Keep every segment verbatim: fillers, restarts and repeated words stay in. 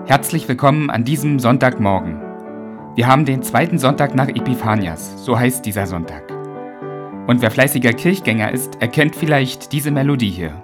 Herzlich willkommen an diesem Sonntagmorgen. Wir haben den zweiten Sonntag nach Epiphanias, so heißt dieser Sonntag. Und wer fleißiger Kirchgänger ist, erkennt vielleicht diese Melodie hier.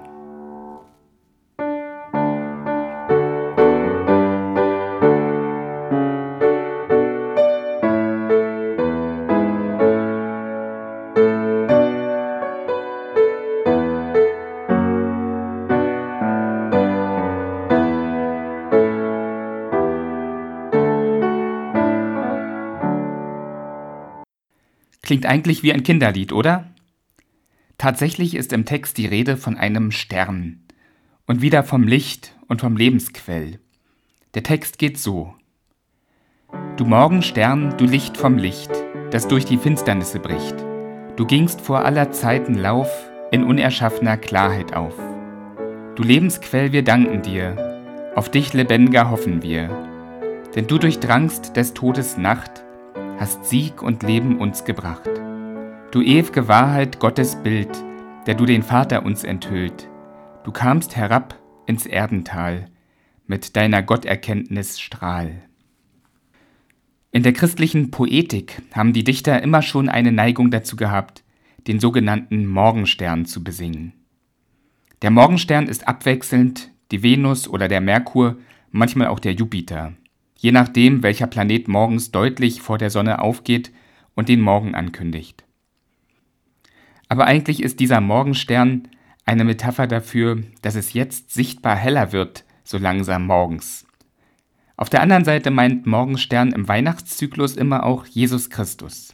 Klingt eigentlich wie ein Kinderlied, oder? Tatsächlich ist im Text die Rede von einem Stern und wieder vom Licht und vom Lebensquell. Der Text geht so: Du Morgenstern, du Licht vom Licht, das durch die Finsternisse bricht. Du gingst vor aller Zeiten Lauf in unerschaffener Klarheit auf. Du Lebensquell, wir danken dir, auf dich lebendiger hoffen wir. Denn du durchdrangst des Todes Nacht, hast Sieg und Leben uns gebracht. Du ew'ge Wahrheit, Gottes Bild, der du den Vater uns enthüllt. Du kamst herab ins Erdental mit deiner Gotterkenntnis Strahl. In der christlichen Poetik haben die Dichter immer schon eine Neigung dazu gehabt, den sogenannten Morgenstern zu besingen. Der Morgenstern ist abwechselnd die Venus oder der Merkur, manchmal auch der Jupiter, je nachdem, welcher Planet morgens deutlich vor der Sonne aufgeht und den Morgen ankündigt. Aber eigentlich ist dieser Morgenstern eine Metapher dafür, dass es jetzt sichtbar heller wird, so langsam morgens. Auf der anderen Seite meint Morgenstern im Weihnachtszyklus immer auch Jesus Christus.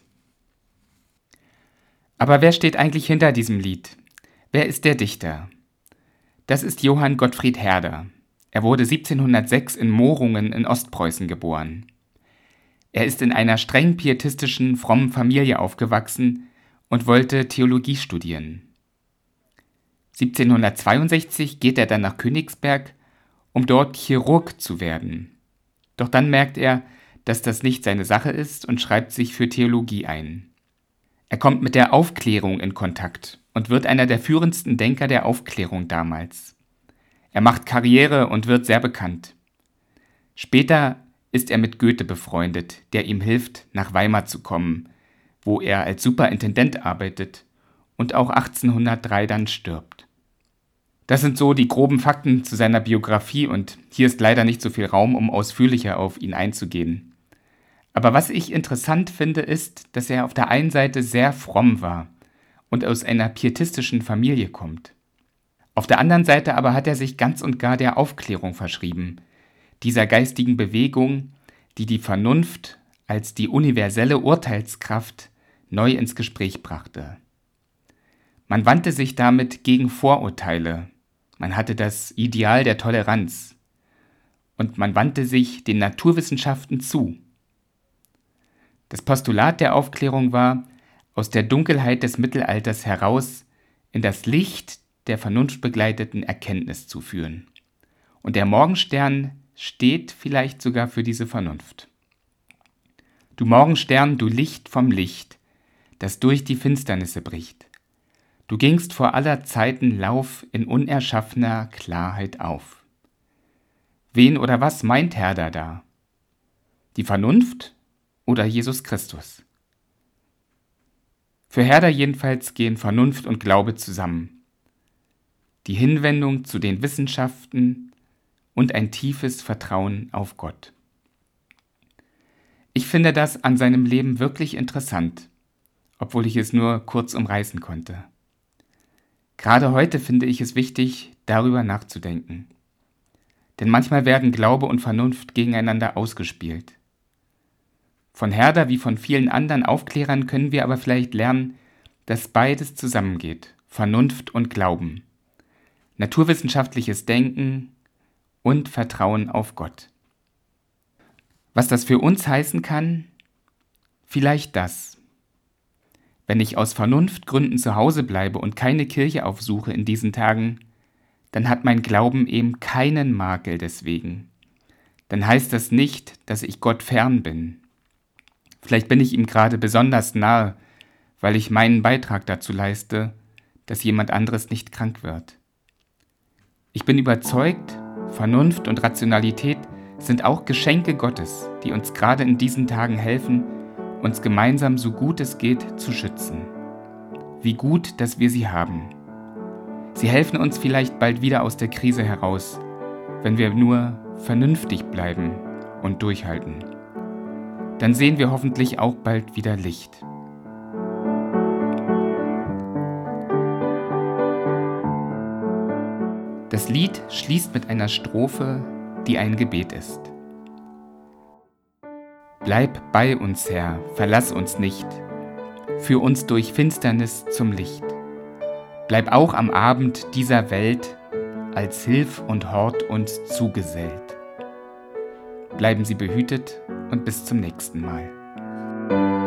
Aber wer steht eigentlich hinter diesem Lied? Wer ist der Dichter? Das ist Johann Gottfried Herder. Er wurde siebzehnhundertsechs in Mohrungen in Ostpreußen geboren. Er ist in einer streng pietistischen, frommen Familie aufgewachsen und wollte Theologie studieren. siebzehnhundertzweiundsechzig geht er dann nach Königsberg, um dort Chirurg zu werden. Doch dann merkt er, dass das nicht seine Sache ist und schreibt sich für Theologie ein. Er kommt mit der Aufklärung in Kontakt und wird einer der führendsten Denker der Aufklärung damals. Er macht Karriere und wird sehr bekannt. Später ist er mit Goethe befreundet, der ihm hilft, nach Weimar zu kommen, wo er als Superintendent arbeitet und auch achtzehnhundertdrei dann stirbt. Das sind so die groben Fakten zu seiner Biografie und hier ist leider nicht so viel Raum, um ausführlicher auf ihn einzugehen. Aber was ich interessant finde, ist, dass er auf der einen Seite sehr fromm war und aus einer pietistischen Familie kommt. Auf der anderen Seite aber hat er sich ganz und gar der Aufklärung verschrieben, dieser geistigen Bewegung, die die Vernunft als die universelle Urteilskraft neu ins Gespräch brachte. Man wandte sich damit gegen Vorurteile, man hatte das Ideal der Toleranz und man wandte sich den Naturwissenschaften zu. Das Postulat der Aufklärung war, aus der Dunkelheit des Mittelalters heraus in das Licht der vernunftbegleiteten Erkenntnis zu führen. Und der Morgenstern steht vielleicht sogar für diese Vernunft. Du Morgenstern, du Licht vom Licht, das durch die Finsternisse bricht. Du gingst vor aller Zeiten Lauf in unerschaffener Klarheit auf. Wen oder was meint Herder da? Die Vernunft oder Jesus Christus? Für Herder jedenfalls gehen Vernunft und Glaube zusammen. Die Hinwendung zu den Wissenschaften und ein tiefes Vertrauen auf Gott. Ich finde das an seinem Leben wirklich interessant, obwohl ich es nur kurz umreißen konnte. Gerade heute finde ich es wichtig, darüber nachzudenken. Denn manchmal werden Glaube und Vernunft gegeneinander ausgespielt. Von Herder wie von vielen anderen Aufklärern können wir aber vielleicht lernen, dass beides zusammengeht, Vernunft und Glauben. Naturwissenschaftliches Denken und Vertrauen auf Gott. Was das für uns heißen kann? Vielleicht das. Wenn ich aus Vernunftgründen zu Hause bleibe und keine Kirche aufsuche in diesen Tagen, dann hat mein Glauben eben keinen Makel deswegen. Dann heißt das nicht, dass ich Gott fern bin. Vielleicht bin ich ihm gerade besonders nahe, weil ich meinen Beitrag dazu leiste, dass jemand anderes nicht krank wird. Ich bin überzeugt, Vernunft und Rationalität sind auch Geschenke Gottes, die uns gerade in diesen Tagen helfen, uns gemeinsam so gut es geht zu schützen. Wie gut, dass wir sie haben. Sie helfen uns vielleicht bald wieder aus der Krise heraus, wenn wir nur vernünftig bleiben und durchhalten. Dann sehen wir hoffentlich auch bald wieder Licht. Das Lied schließt mit einer Strophe, die ein Gebet ist. Bleib bei uns, Herr, verlass uns nicht, führ uns durch Finsternis zum Licht. Bleib auch am Abend dieser Welt als Hilf und Hort uns zugesellt. Bleiben Sie behütet und bis zum nächsten Mal.